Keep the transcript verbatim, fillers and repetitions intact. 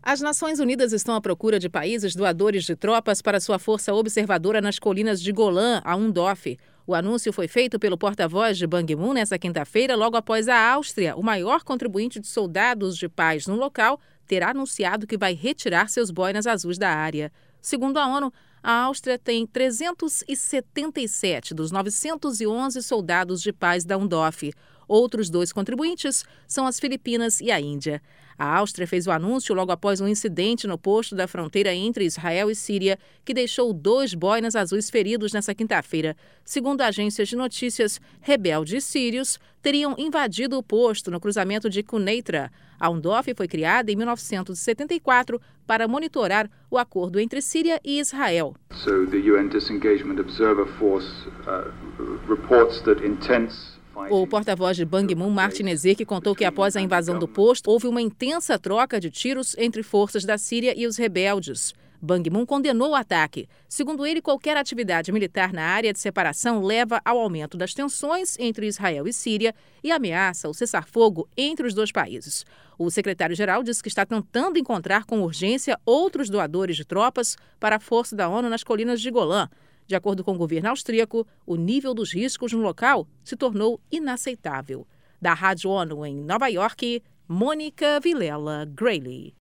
As Nações Unidas estão à procura de países doadores de tropas para sua força observadora nas colinas de Golã, a UNDOF. O anúncio foi feito pelo porta-voz de Ban Ki-moon nesta quinta-feira, logo após a Áustria, o maior contribuinte de soldados de paz no local, ter anunciado que vai retirar seus boinas azuis da área. Segundo a ONU, a Áustria tem trezentos e setenta e sete dos novecentos e onze soldados de paz da UNDOF. Outros dois contribuintes são as Filipinas e a Índia. A Áustria fez o anúncio logo após um incidente no posto da fronteira entre Israel e Síria, que deixou dois boinas azuis feridos nesta quinta-feira. Segundo agências de notícias, rebeldes sírios teriam invadido o posto no cruzamento de Quneitra. A UNDOF foi criada em mil novecentos e setenta e quatro para monitorar o acordo entre Síria e Israel. So the U N Disengagement Observer Force uh, reports that intense O porta-voz de Ban Ki-moon, Martin Ezek, contou que após a invasão do posto, houve uma intensa troca de tiros entre forças da Síria e os rebeldes. Ban Ki-moon condenou o ataque. Segundo ele, qualquer atividade militar na área de separação leva ao aumento das tensões entre Israel e Síria e ameaça o cessar-fogo entre os dois países. O secretário-geral disse que está tentando encontrar com urgência outros doadores de tropas para a força da ONU nas colinas de Golã. De acordo com o governo austríaco, o nível dos riscos no local se tornou inaceitável. Da Rádio ONU em Nova York, Mônica Vilela Grayley.